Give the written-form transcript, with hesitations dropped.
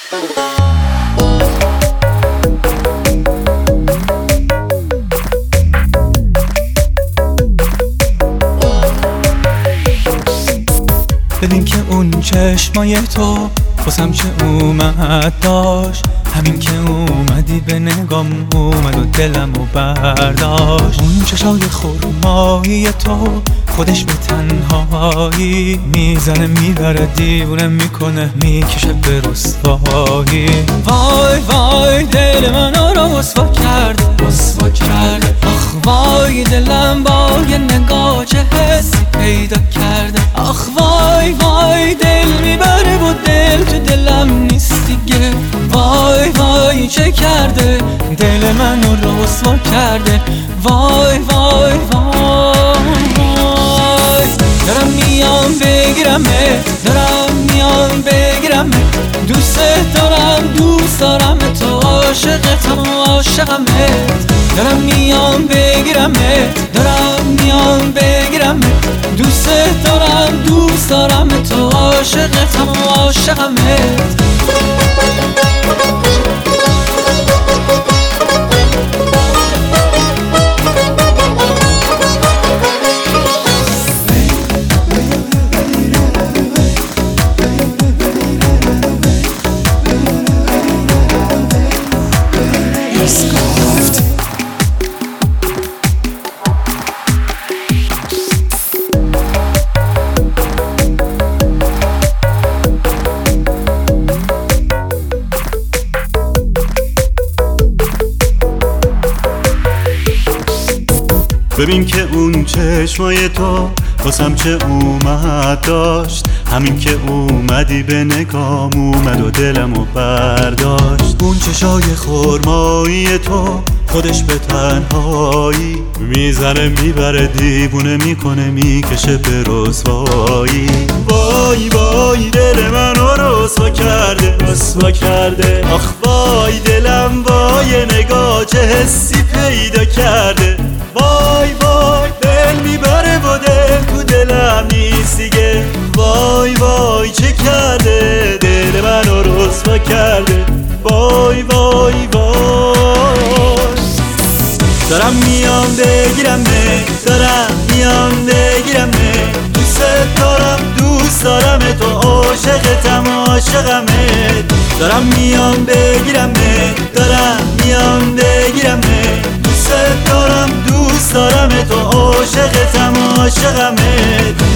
ببین که اون چشمای تو واسم چه اومد داشت، همین که اومدی به نگام اومد و دلمو برداشت. اون چشای خرمایی تو خودش به تنهایی میزنه میبره دیوونه میکنه میکشه به رسوایی. وای وای دل منو رو رسوا کرده رسوا کرده، آخ وای دلم با یه نگاه چه حسی پیدا کرده. آخ وای وای دل میبره و دل تو دلم نیست دیگه. وای وای چه کرده دل منو رسوا کرده. وای وای وای دارم میام بگیرمت، دارم میام بگیرمت، دوست دارم تو، عاشقتم عاشقمت. دارم میام بگیرمت، دارم میام بگیرمت، دوست دارم تو، عاشقتم عاشقمت. ببین که اون چشمای تو واسم چه اومد داشت، همین که اومدی به نگام اومد و دلمو برداشت. اون چشای خرمایی تو خودش به تنهایی میزنه میبره دیوونه میکنه میکشه به رسوایی. وای وای دل منو رسوا کرده رسوا کرده، آخ وای دلم با یه نگاه چه حسی پیدا کرده. وای وای دل میبره و دل تو دلم نیست دیگه. وای وای چه کرده دل منو رسوا کرده. وای وای وای دارم میام بگیرمت، دارم میام بگیرمت، دوست دارم تو، عاشقتم عاشقمت. دارم میام بگیرمت، دارم میام بگیرمت، دوست دارم تو، عاشقتم عاشقمت.